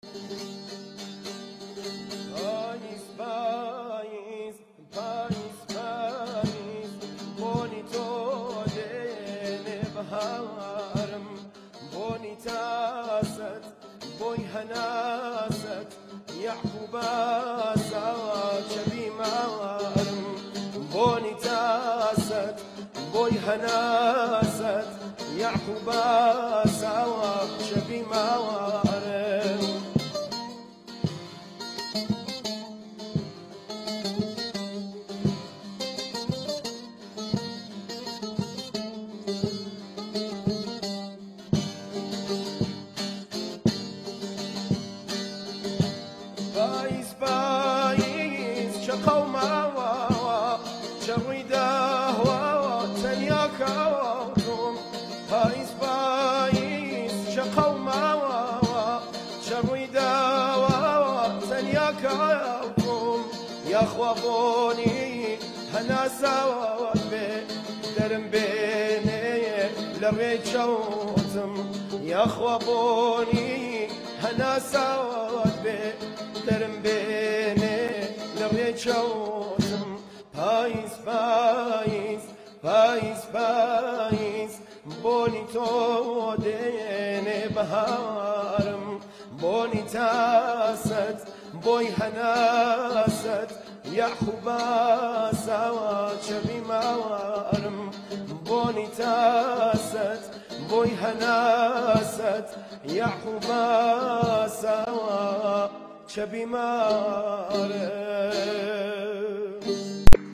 پاییز پاییز پاییز پاییز بونی تو دل بهارم بونی تاست بوی هناست يعقوب سوا شبي مارم بوني تاست بوي هناست يعقوب سوا شبي مارم بايز بايز شقوما شويدا تنياك بايز بايز شقوما شويدا تنياك يا خوابوني هنا سوا درم بيني لريت شوتم يا خوابوني هنا سوا درم بيني لريت شوتم پاییز پاییز پاییز پاییز بونی تو دین بهارم بونی تاست بوی هناست يعقوب سوا شبي مارم بوني تاست بوي هناست يعقوب سوا شبي مارم